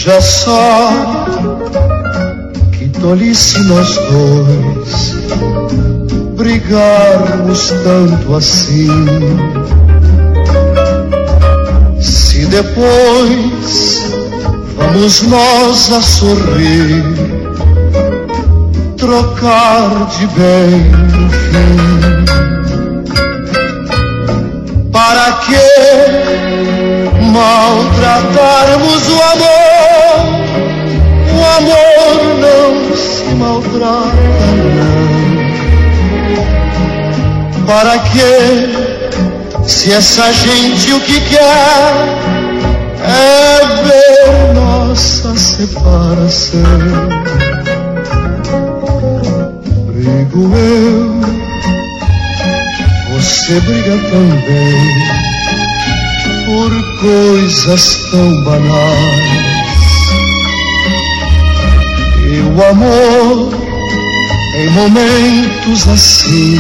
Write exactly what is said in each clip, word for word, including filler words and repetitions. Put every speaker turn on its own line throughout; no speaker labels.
Veja só que tolice nós dois brigarmos tanto assim. Se depois vamos nós a sorrir, trocar de bem no fim. Para que maltratarmos o amor? O amor não se maltrata, não. Para que, se essa gente o que quer é ver nossa separação? Brigo eu, você briga também, por coisas tão banais. E o amor, em momentos assim,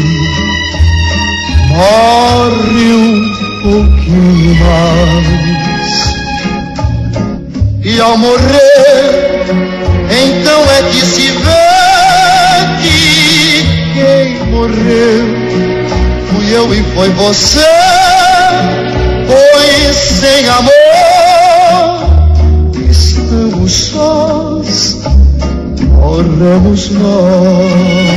morre um pouquinho mais. E ao morrer, então é que se vê que quem morreu fui eu e foi você. Pois sem amor estamos sós, morremos nós.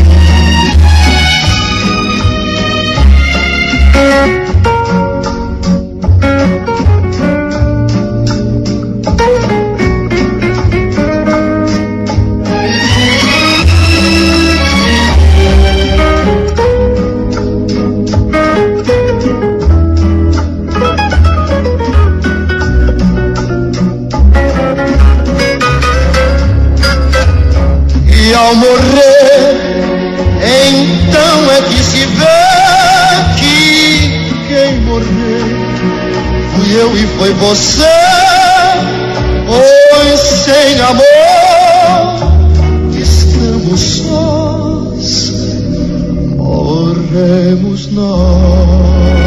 Ao morrer, então é que se vê que quem morreu fui eu e foi você. Pois sem amor estamos sós, morremos nós.